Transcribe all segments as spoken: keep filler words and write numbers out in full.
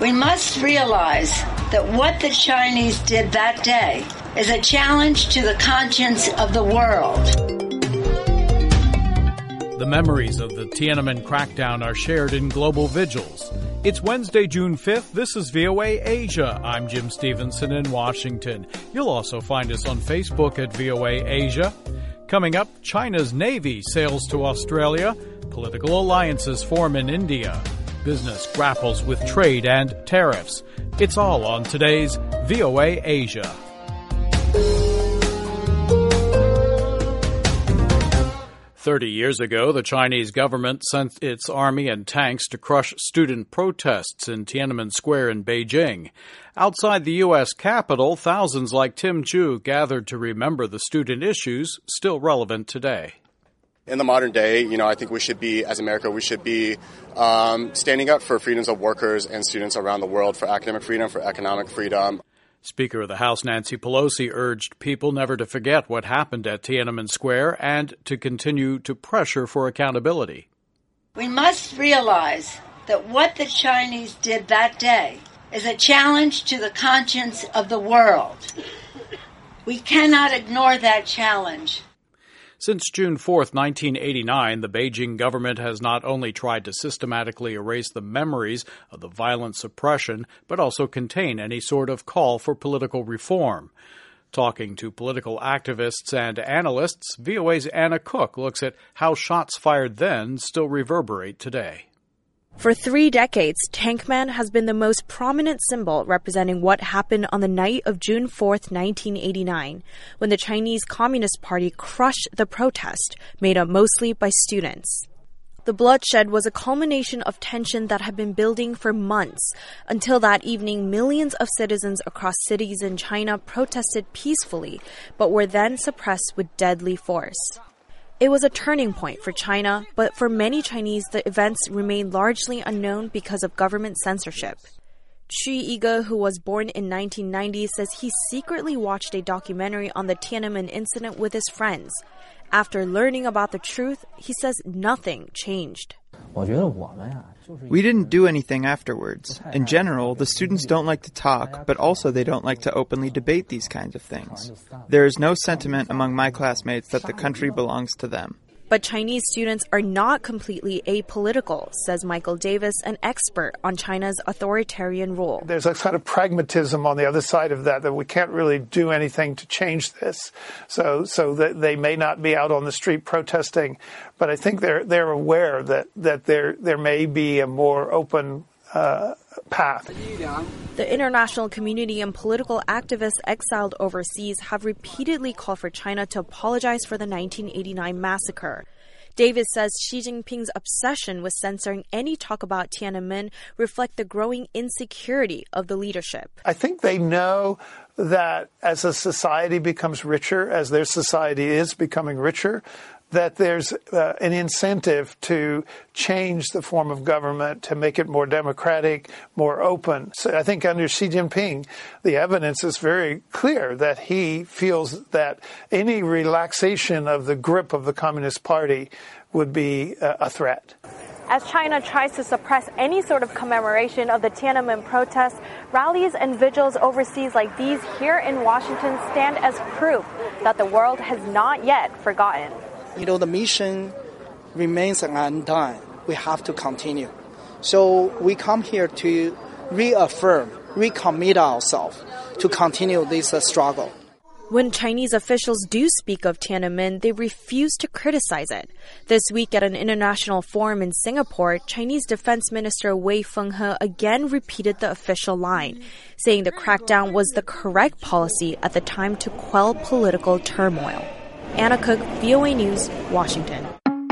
We must realize that what the Chinese did that day is a challenge to the conscience of the world. The memories of the Tiananmen crackdown are shared in global vigils. It's Wednesday, June fifth. This is V O A Asia. I'm Jim Stevenson in Washington. You'll also find us on Facebook at V O A Asia. Coming up, China's Navy sails to Australia. Political alliances form in India. Business grapples with trade and tariffs. It's all on today's V O A Asia. Thirty years ago, the Chinese government sent its army and tanks to crush student protests in Tiananmen Square in Beijing. Outside the U S Capitol, thousands like Tim Chu gathered to remember the student issues still relevant today. In the modern day, you know, I think we should be, as America, we should be um, standing up for freedoms of workers and students around the world, for academic freedom, for economic freedom. Speaker of the House Nancy Pelosi urged people never to forget what happened at Tiananmen Square and to continue to pressure for accountability. We must realize that what the Chinese did that day is a challenge to the conscience of the world. We cannot ignore that challenge. Since June fourth, nineteen eighty-nine, the Beijing government has not only tried to systematically erase the memories of the violent suppression, but also contain any sort of call for political reform. Talking to political activists and analysts, V O A's Anna Cook looks at how shots fired then still reverberate today. For three decades, Tankman has been the most prominent symbol representing what happened on the night of June fourth, nineteen eighty-nine, when the Chinese Communist Party crushed the protest, made up mostly by students. The bloodshed was a culmination of tension that had been building for months. Until that evening, millions of citizens across cities in China protested peacefully, but were then suppressed with deadly force. It was a turning point for China, but for many Chinese, the events remained largely unknown because of government censorship. Xu Yiga, who was born in nineteen ninety, says he secretly watched a documentary on the Tiananmen incident with his friends. After learning about the truth, he says nothing changed. We didn't do anything afterwards. In general, the students don't like to talk, but also they don't like to openly debate these kinds of things. There is no sentiment among my classmates that the country belongs to them. But Chinese students are not completely apolitical, says Michael Davis, an expert on China's authoritarian rule. There's a kind of pragmatism on the other side of that, that we can't really do anything to change this. So so that they may not be out on the street protesting, but I think they're they're aware that, that there there may be a more open uh, path. The international community and political activists exiled overseas have repeatedly called for China to apologize for the nineteen eighty-nine massacre. Davis says Xi Jinping's obsession with censoring any talk about Tiananmen reflect the growing insecurity of the leadership. I think they know that as a society becomes richer, as their society is becoming richer, that there's uh, an incentive to change the form of government, to make it more democratic, more open. So I think under Xi Jinping, the evidence is very clear that he feels that any relaxation of the grip of the Communist Party would be uh, a threat. As China tries to suppress any sort of commemoration of the Tiananmen protests, rallies and vigils overseas like these here in Washington stand as proof that the world has not yet forgotten. You know, the mission remains undone. We have to continue. So we come here to reaffirm, recommit ourselves to continue this uh, struggle. When Chinese officials do speak of Tiananmen, they refuse to criticize it. This week at an international forum in Singapore, Chinese Defense Minister Wei Fenghe again repeated the official line, saying the crackdown was the correct policy at the time to quell political turmoil. Anna Cook, V O A News, Washington.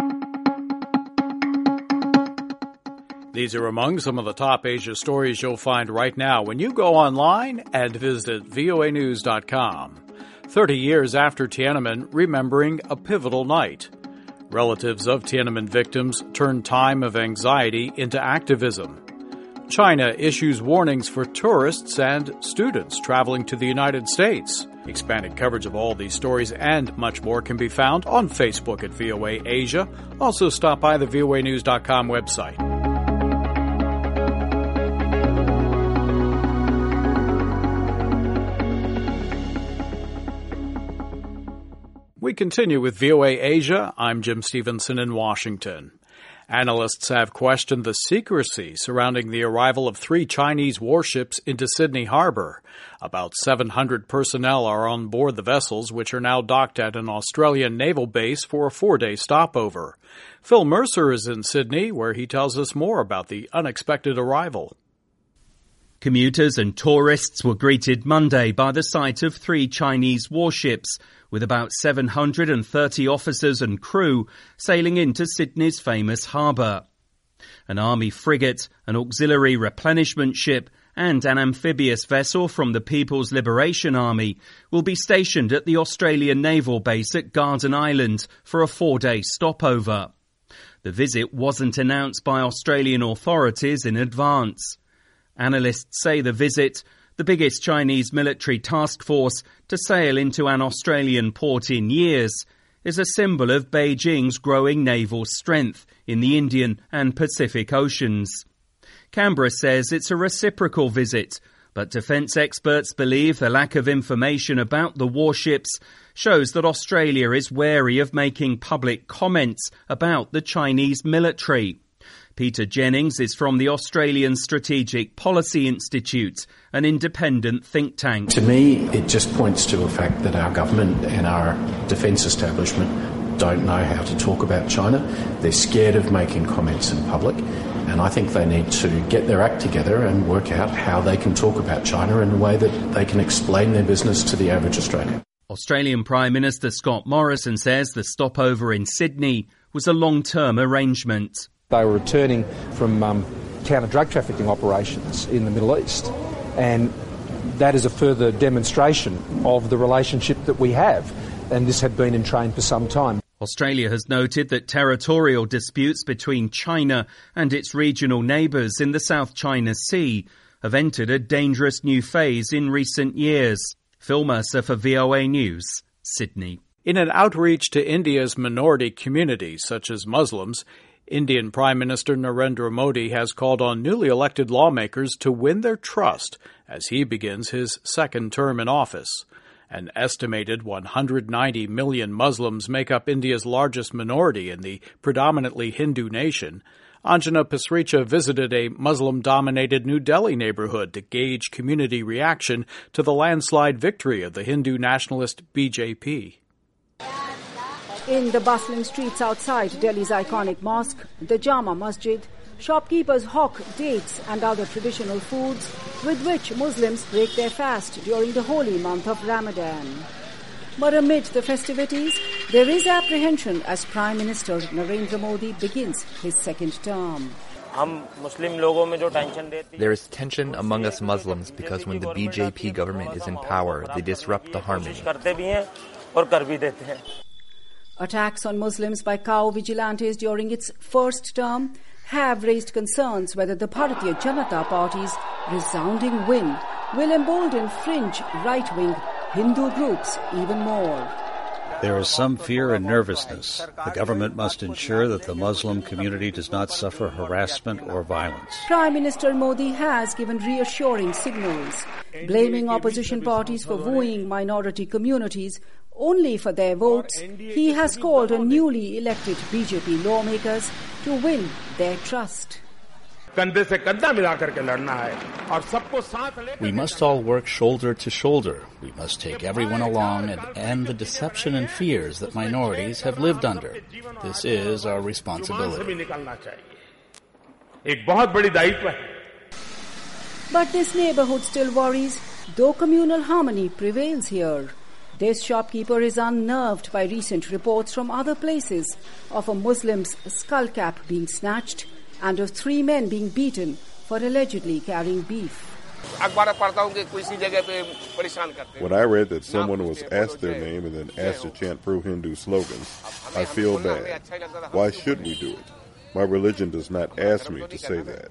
These are among some of the top Asia stories you'll find right now when you go online and visit V O A news dot com. Thirty years after Tiananmen, remembering a pivotal night. Relatives of Tiananmen victims turn time of anxiety into activism. China issues warnings for tourists and students traveling to the United States. Expanded coverage of all these stories and much more can be found on Facebook at V O A Asia. Also stop by the V O A news dot com website. continue with V O A Asia. I'm Jim Stevenson in Washington. Analysts have questioned the secrecy surrounding the arrival of three Chinese warships into Sydney Harbor. About seven hundred personnel are on board the vessels, which are now docked at an Australian naval base for a four-day stopover. Phil Mercer is in Sydney, where he tells us more about the unexpected arrival. Commuters and tourists were greeted Monday by the sight of three Chinese warships, with about seven hundred thirty officers and crew sailing into Sydney's famous harbour. An army frigate, an auxiliary replenishment ship and an amphibious vessel from the People's Liberation Army will be stationed at the Australian naval base at Garden Island for a four-day stopover. The visit wasn't announced by Australian authorities in advance. Analysts say the visit, the biggest Chinese military task force to sail into an Australian port in years, is a symbol of Beijing's growing naval strength in the Indian and Pacific Oceans. Canberra says it's a reciprocal visit, but defence experts believe the lack of information about the warships shows that Australia is wary of making public comments about the Chinese military. Peter Jennings is from the Australian Strategic Policy Institute, an independent think tank. To me, it just points to a fact that our government and our defence establishment don't know how to talk about China. They're scared of making comments in public, and I think they need to get their act together and work out how they can talk about China in a way that they can explain their business to the average Australian. Australian Prime Minister Scott Morrison says the stopover in Sydney was a long-term arrangement. They were returning from um, counter-drug trafficking operations in the Middle East, and that is a further demonstration of the relationship that we have, and this had been in train for some time. Australia has noted that territorial disputes between China and its regional neighbours in the South China Sea have entered a dangerous new phase in recent years. Phil Mercer for V O A News, Sydney. In an outreach to India's minority communities, such as Muslims, Indian Prime Minister Narendra Modi has called on newly elected lawmakers to win their trust as he begins his second term in office. An estimated one hundred ninety million Muslims make up India's largest minority in the predominantly Hindu nation. Anjana Pasricha visited a Muslim-dominated New Delhi neighborhood to gauge community reaction to the landslide victory of the Hindu nationalist B J P. In the bustling streets outside Delhi's iconic mosque, the Jama Masjid, shopkeepers hawk dates and other traditional foods with which Muslims break their fast during the holy month of Ramadan. But amid the festivities, there is apprehension as Prime Minister Narendra Modi begins his second term. There is tension among us Muslims because when the B J P government is in power, they disrupt the harmony. Attacks on Muslims by cow vigilantes during its first term have raised concerns whether the Bharatiya Janata Party's resounding win will embolden fringe right-wing Hindu groups even more. There is some fear and nervousness. The government must ensure that the Muslim community does not suffer harassment or violence. Prime Minister Modi has given reassuring signals, blaming opposition parties for wooing minority communities only for their votes. He has called on newly elected B J P lawmakers to win their trust. We must all work shoulder to shoulder. We must take everyone along and end the deception and fears that minorities have lived under. This is our responsibility. But this neighborhood still worries, though communal harmony prevails here. This shopkeeper is unnerved by recent reports from other places of a Muslim's skull cap being snatched and of three men being beaten for allegedly carrying beef. When I read that someone was asked their name and then asked to chant pro-Hindu slogans, I feel bad. Why should we do it? My religion does not ask me to say that.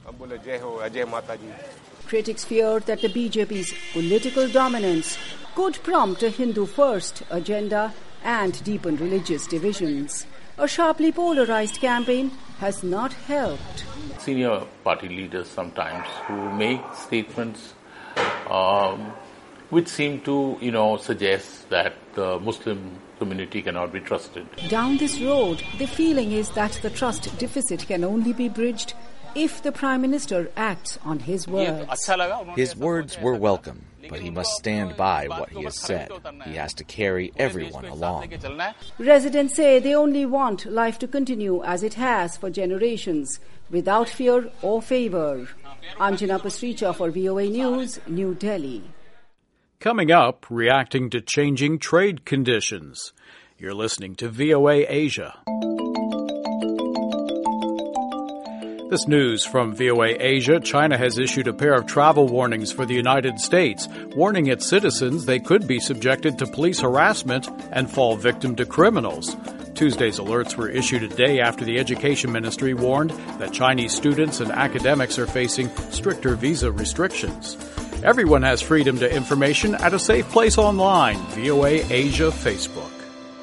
Critics feared that the B J P's political dominance could prompt a Hindu-first agenda and deepen religious divisions. A sharply polarized campaign has not helped. Senior party leaders sometimes who make statements um, which seem to, you know, suggest that the Muslim community cannot be trusted. Down this road, the feeling is that the trust deficit can only be bridged if the Prime Minister acts on his words. His words were welcome, but he must stand by what he has said. He has to carry everyone along. Residents say they only want life to continue as it has for generations, without fear or favor. Anjana Pasricha for V O A News, New Delhi. Coming up, reacting to changing trade conditions. You're listening to V O A Asia. This news from V O A Asia. China has issued a pair of travel warnings for the United States, warning its citizens they could be subjected to police harassment and fall victim to criminals. Tuesday's alerts were issued a day after the Education Ministry warned that Chinese students and academics are facing stricter visa restrictions. Everyone has freedom to information at a safe place online. V O A Asia Facebook.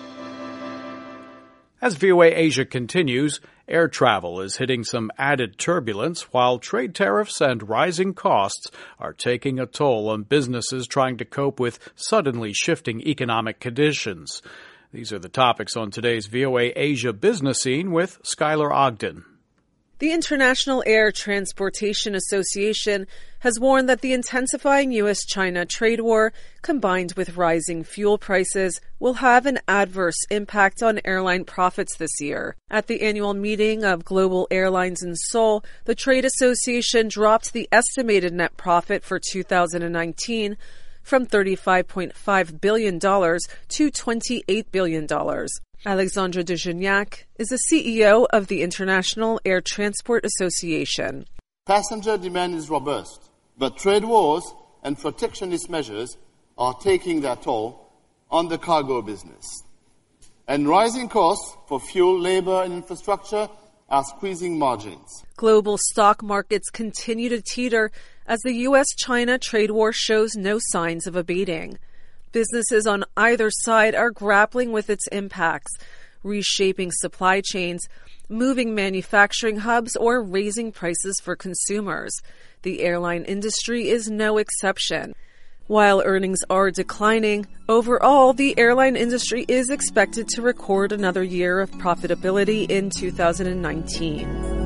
As V O A Asia continues, air travel is hitting some added turbulence while trade tariffs and rising costs are taking a toll on businesses trying to cope with suddenly shifting economic conditions. These are the topics on today's V O A Asia Business Scene with Skylar Ogden. The International Air Transportation Association has warned that the intensifying U S China trade war, combined with rising fuel prices, will have an adverse impact on airline profits this year. At the annual meeting of global airlines in Seoul, the trade association dropped the estimated net profit for two thousand nineteen from thirty-five point five billion dollars to twenty-eight billion dollars. Alexandre de Gignac is the C E O of the International Air Transport Association. Passenger demand is robust, but trade wars and protectionist measures are taking their toll on the cargo business. And rising costs for fuel, labor, and infrastructure are squeezing margins. Global stock markets continue to teeter as the U S China trade war shows no signs of abating. Businesses on either side are grappling with its impacts, reshaping supply chains, moving manufacturing hubs, or raising prices for consumers. The airline industry is no exception. While earnings are declining, overall, the airline industry is expected to record another year of profitability in two thousand nineteen.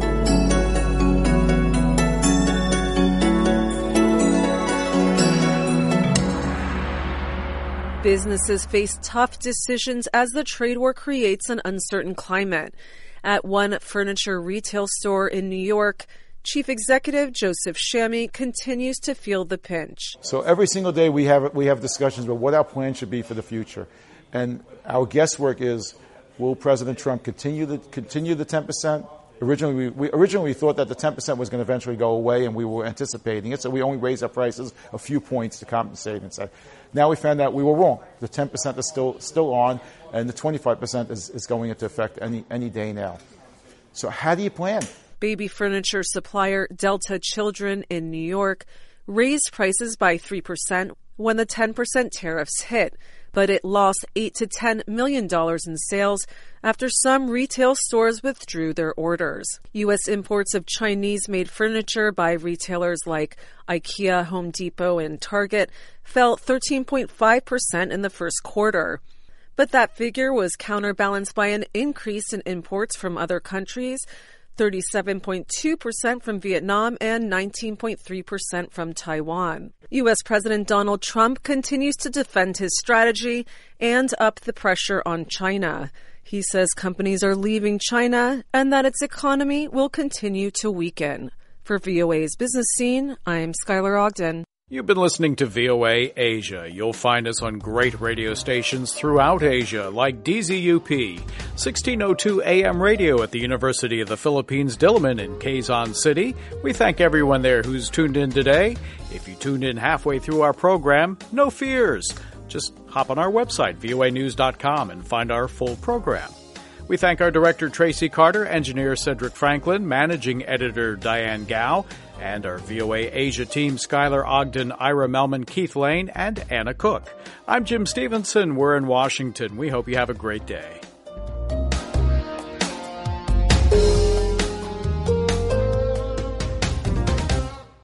Businesses face tough decisions as the trade war creates an uncertain climate. At one furniture retail store in New York, Chief Executive Joseph Shami continues to feel the pinch. So every single day we have we have discussions about what our plan should be for the future. And our guesswork is, will President Trump continue the continue the ten percent? Originally, we, we originally we thought that the ten percent was going to eventually go away, and we were anticipating it, so we only raised our prices a few points to compensate and say. Now we found out we were wrong. The ten percent is still still on, and the twenty-five percent is, is going into effect any any day now. So how do you plan? Baby furniture supplier Delta Children in New York raised prices by three percent when the ten percent tariffs hit, but it lost eight to ten million dollars in sales after some retail stores withdrew their orders. U S imports of Chinese-made furniture by retailers like IKEA, Home Depot, and Target fell thirteen point five percent in the first quarter. But that figure was counterbalanced by an increase in imports from other countries, thirty-seven point two percent from Vietnam and nineteen point three percent from Taiwan. U S President Donald Trump continues to defend his strategy and up the pressure on China. He says companies are leaving China and that its economy will continue to weaken. For V O A's Business Scene, I'm Skylar Ogden. You've been listening to V O A Asia. You'll find us on great radio stations throughout Asia, like D Z U P, sixteen oh two A M radio at the University of the Philippines, Diliman in Quezon City. We thank everyone there who's tuned in today. If you tuned in halfway through our program, no fears. Just hop on our website, V O A news dot com, and find our full program. We thank our director, Tracy Carter, engineer Cedric Franklin, managing editor Diane Gao, and our V O A Asia team, Skylar Ogden, Ira Melman, Keith Lane, and Anna Cook. I'm Jim Stevenson. We're in Washington. We hope you have a great day.